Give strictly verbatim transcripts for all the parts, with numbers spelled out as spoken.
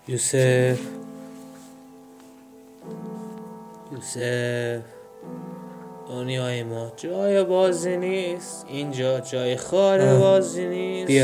یوسف یوسف دنیای ما جای بازی نیست، اینجا جای خاله بازی نیست. بیا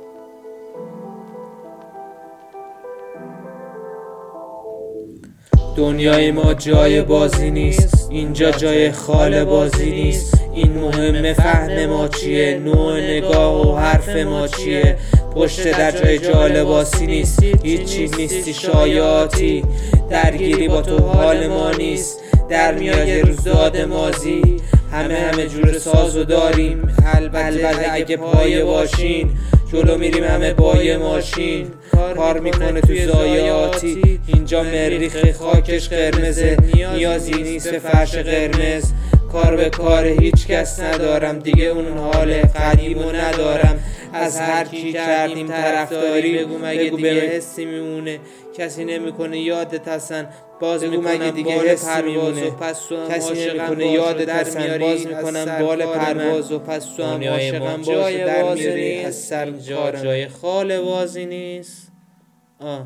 دنیای ما جای بازی نیست، اینجا جای خاله بازی نیست. این مهمه فهم ما چیه، نوع نگاه و حرف ما چیه. پشت در جای جالباسی نیست، هیچی نیستی شایعاتی. درگیری با تو حال ما نیست، در میاد یه روز داد مازی. همه همه جور سازو داریم، البته اگه پایه باشین. جلو میریم همه با یه ماشین، کار میکنه تو ضایعاتی. اینجا مریخ خاکش قرمزه، نیازی نیست به فرش قرمز. کار به کار هیچ کس ندارم، دیگه اون حال قدیمو ندارم. از هر کی کردیم طرفداری، بگو مگه دیگه حسی میمونه. کسی نمیکنه یادت هستن، باز میکنم دیگه حسی میمونه. کسی نمیکنه یادت هستن، باز میکنم بال پرواز و پس تو هم عاشقم باش در میاری از سر کارم. جای خاله بازی نیست. آه.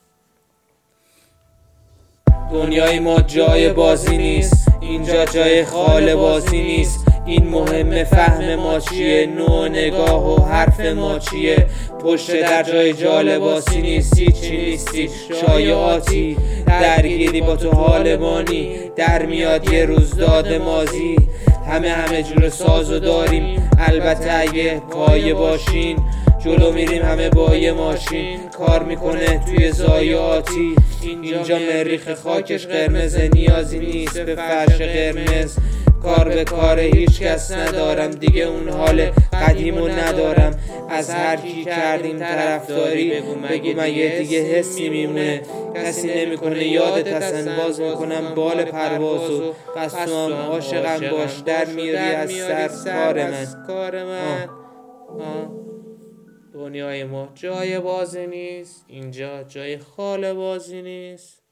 دنیای ما جای بازی نیست، اینجا جای خاله بازی نیست. این مهمه فهم ما چیه، نوع نگاه و حرف ما چیه. پشت در جای جالباسی نیست، هیچی نیستی شایعاتی. درگیری با تو حال مانی، در میاد یه روز داد مازی. همه همه جور سازو داریم، البته اگه پایه باشین. جلو میریم همه با یه ماشین، کار میکنه توی ضایعاتی. اینجا مریخ خاکش قرمزه، نیازی نیست به فرش قرمز. کار به کار هیچ کس ندارم، دیگه اون حال قدیمو ندارم. از هر کی کردیم طرفداری، بگو مگه دیگه حسی میمونه. کسی نمیکنه یادت هستن، باز میکنم بال پروازو پس تو هم عاشقم باش در میاری از سر کار من. کار من دنیای ما جای بازی نیست، اینجا جای خاله بازی نیست.